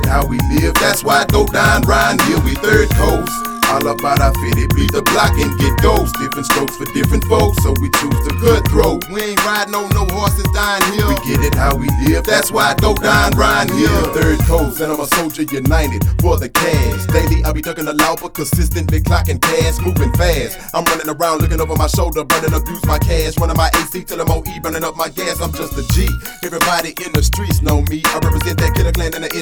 how we live, that's why I go down round here. We third coast. All about our fitted, beat the block and get ghosts. Different strokes for different folks, so we choose to cutthroat. We ain't riding on no horses down here. We get it how we live, that's why I go down round here. Third coast, and I'm a soldier united for the cash. Daily I be ducking the law, but consistently clocking cash, moving fast. I'm running around looking over my shoulder, burning abuse my cash. Running my AC till I'm OE, burning up my gas. I'm just a G. Everybody in the streets know me. I represent that Killer Clan in the